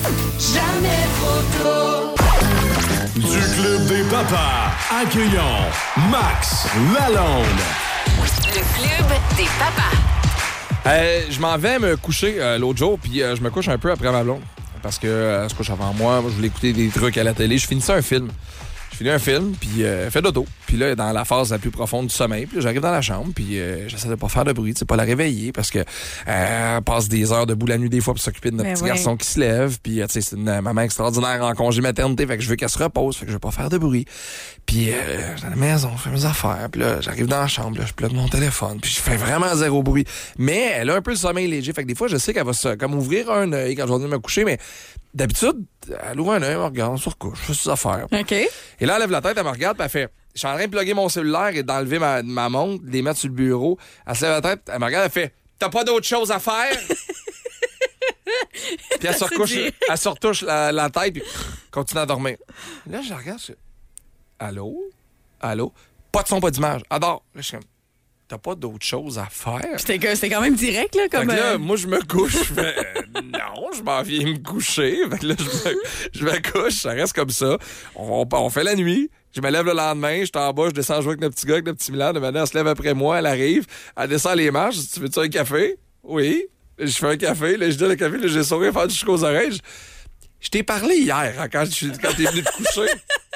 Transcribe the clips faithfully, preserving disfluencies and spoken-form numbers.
Jamais trop tôt. Du Club des Papas, accueillons Max Lalonde. Le Club des Papas. Euh, je m'en vais me coucher euh, l'autre jour, puis euh, je me couche un peu après ma blonde. Parce que euh, elle se couche avant moi. Moi, je voulais écouter des trucs à la télé. Je finissais un film. Je finis un film, puis euh, fait dodo. Puis là, dans la phase la plus profonde du sommeil, puis là, j'arrive dans la chambre, puis euh, j'essaie de pas faire de bruit, tu sais, pas la réveiller, parce que euh, elle passe des heures debout la nuit des fois pour s'occuper de notre Mais petit ouais. garçon qui se lève. Puis, euh, tu sais, c'est une maman extraordinaire en congé maternité, fait que je veux qu'elle se repose, fait que je veux pas faire de bruit. Puis, euh, je suis à la maison, je fais mes affaires, puis là, j'arrive dans la chambre, là, je plug mon téléphone, puis je fais vraiment zéro bruit. Mais elle a un peu le sommeil léger, fait que des fois, je sais qu'elle va se, comme ouvrir un œil quand je vais venir me coucher, mais d'habitude, elle ouvre un œil, elle me regarde, on se recouche, je fais ses affaires. OK. Et là, elle lève la tête, elle me regarde, puis elle fait... Je suis en train de plugger mon cellulaire et d'enlever ma, ma montre, de les mettre sur le bureau. Elle se lève la tête, elle me regarde, elle fait « T'as pas d'autre chose à faire? » Puis elle se recouche, elle se retouche la, la tête, puis continue à dormir. Là, je la regarde, je fais « Allô? Allô? » Pas de son, pas d'image. Adore. Là, je suis comme « T'as pas d'autre chose à faire? » C'était, c'était quand même direct, là, comme... Fait que là, euh, moi, je me couche. Je fais, euh, non, je m'en viens me coucher. Fait que là, je me, je me couche, ça reste comme ça. On, on fait la nuit. Je me lève le lendemain, je suis en bas, je descends jouer avec notre petit gars, avec notre petit Milan. Maintenant, elle se lève après moi, elle arrive, elle descend les marches. Tu veux-tu un café? Oui. Je fais un café, là, je donne le café, là, j'ai sourire, faire jusqu'aux oreilles. Je, je t'ai parlé hier, hein, quand, je, quand t'es venu te coucher.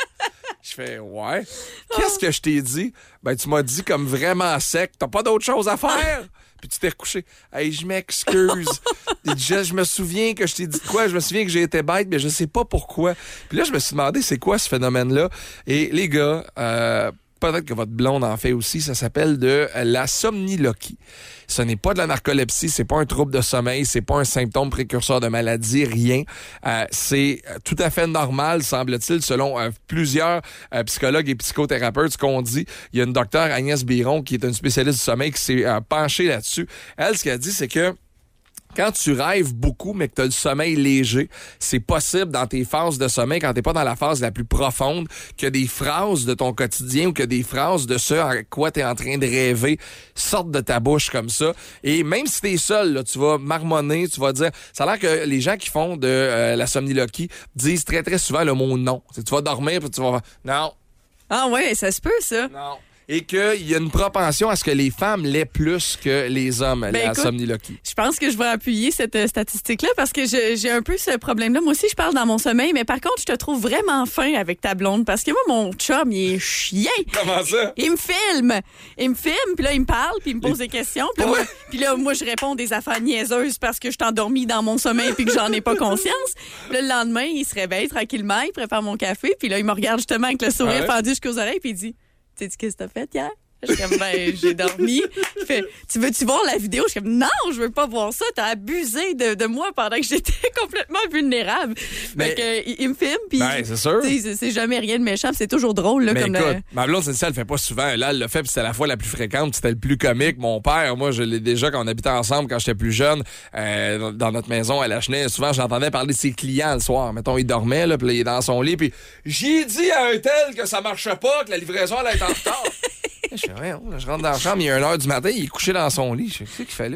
Je fais, ouais. Qu'est-ce que je t'ai dit? Ben, tu m'as dit comme vraiment sec, t'as pas d'autre chose à faire? Puis tu t'es recouché. Hey, je m'excuse. je, je me souviens que je t'ai dit quoi? Je me souviens que j'ai été bête, mais je sais pas pourquoi. Puis là, je me suis demandé, c'est quoi ce phénomène-là? Et les gars, euh, peut-être que votre blonde en fait aussi, ça s'appelle de la somniloquie. Ce n'est pas de la narcolepsie, c'est pas un trouble de sommeil, c'est pas un symptôme précurseur de maladie, rien. Euh, c'est tout à fait normal, semble-t-il, selon euh, plusieurs euh, psychologues et psychothérapeutes, ce qu'on dit. Il y a une docteure, Agnès Biron, qui est une spécialiste du sommeil, qui s'est euh, penchée là-dessus. Elle, ce qu'elle dit, c'est que quand tu rêves beaucoup, mais que tu as le sommeil léger, c'est possible dans tes phases de sommeil, quand t'es pas dans la phase la plus profonde, que des phrases de ton quotidien ou que des phrases de ce à quoi t'es en train de rêver sortent de ta bouche comme ça. Et même si t'es seul, là, tu vas marmonner, tu vas dire... Ça a l'air que les gens qui font de euh, la somniloquie disent très, très souvent le mot « non ». Tu vas dormir puis tu vas faire « non ». Ah ouais, ça se peut, ça. Non. Et qu'il y a une propension à ce que les femmes l'aient plus que les hommes, Ben, la écoute, somniloquie. Je pense que je vais appuyer cette euh, statistique-là parce que je- j'ai un peu ce problème-là. Moi aussi, je parle dans mon sommeil, mais par contre, je te trouve vraiment fin avec ta blonde parce que moi, mon chum, il est chien. Comment ça? Il me filme. Il me filme, puis là, il me parle, puis il me pose des questions. Puis là, Ouais. moi, puis là, moi, je réponds des affaires niaiseuses parce que je suis endormie dans mon sommeil puis que j'en ai pas conscience. Puis là, le lendemain, il se réveille tranquillement, il prépare mon café, puis là, il me regarde justement avec le sourire Ouais. fendu jusqu'aux oreilles, puis il dit « Sais-tu qu'est-ce que t'as fait hier? » Je suis comme, ben, j'ai dormi. Il fait, tu veux-tu voir la vidéo? Je suis comme, non, je veux pas voir ça. T'as abusé de, de moi pendant que j'étais complètement vulnérable. Mais- Fait que, il, il me filme, puis Ben, c'est sûr. tu sais, c'est, c'est jamais rien de méchant, puis c'est toujours drôle, là, Mais comme écoute, le- ma blonde, c'est ça, elle le fait pas souvent. Là, elle l'a fait, puis c'était la fois la plus fréquente, puis c'était le plus comique. Mon père, moi, je l'ai déjà quand on habitait ensemble, quand j'étais plus jeune, euh, dans- dans notre maison à la Chenay. Souvent, j'entendais parler de ses clients le soir. Mettons, il dormait, là, puis là, il est dans son lit, puis j'ai dit à un tel que ça marchait pas, que la livraison allait être en retard. Je fais, ouais, là, je rentre dans la chambre, il est une heure du matin, il est couché dans son lit. Je sais, qu'est-ce qu'il fait là?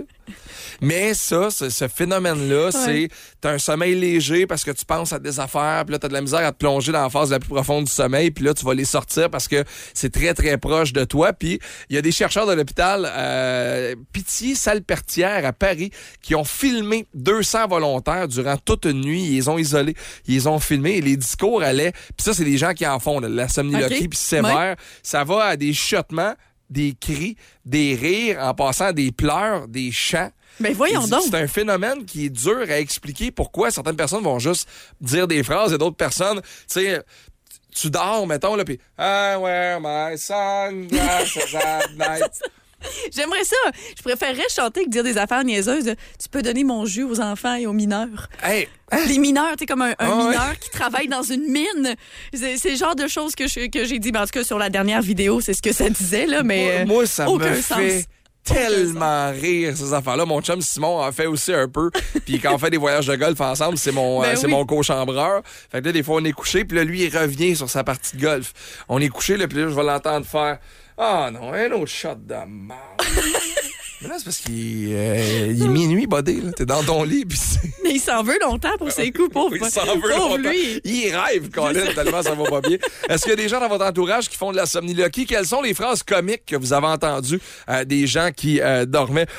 Mais ça, ce, ce phénomène-là, c'est t'as un sommeil léger parce que tu penses à des affaires, puis là, t'as de la misère à te plonger dans la phase la plus profonde du sommeil, puis là, tu vas les sortir parce que c'est très, très proche de toi. Puis il y a des chercheurs de l'hôpital euh, Pitié-Salpêtrière à Paris qui ont filmé deux cents volontaires durant toute une nuit. Ils les ont isolés, ils les ont filmés et les discours allaient... Puis ça, c'est des gens qui en font, là, la somniloquie, Okay. puis sévère. Ça va à des chuchotements, des cris, des rires, en passant à des pleurs, des chants. Ben, voyons Il dit donc. que c'est un phénomène qui est dur à expliquer pourquoi certaines personnes vont juste dire des phrases et d'autres personnes, tu sais, tu dors, mettons, là, puis « I wear my sunglasses at night ». J'aimerais ça. Je préférerais chanter que dire des affaires niaiseuses. de, tu peux donner mon jus aux enfants et aux mineurs. Hey, Les mineurs, tu sais, comme un, un Ah ouais. mineur qui travaille dans une mine. C'est, c'est le genre de choses que, je- que j'ai dit. Mais en tout cas, sur la dernière vidéo, c'est ce que ça disait, là, mais... moi, euh, ça aucun me sens. fait tellement rire, ces affaires-là. Mon chum Simon en fait aussi un peu. Puis quand on fait des voyages de golf ensemble, c'est mon, Ben euh, c'est oui. mon co-chambreur. Fait que là, des fois, on est couché, puis là, lui, il revient sur sa partie de golf. On est couché, là, puis là, je vais l'entendre faire « Ah non, un autre shot de merde. » Mais là, c'est parce qu'il euh, il est minuit, buddy. Là. T'es dans ton lit. Puis c'est... Mais il s'en veut longtemps pour ses coups, pauvre. Il s'en veut pauvre longtemps. lui. Il rêve, Colin, tellement ça va pas bien. Est-ce qu'il y a des gens dans votre entourage qui font de la somniloquie? Quelles sont les phrases comiques que vous avez entendues euh, des gens qui euh, dormaient?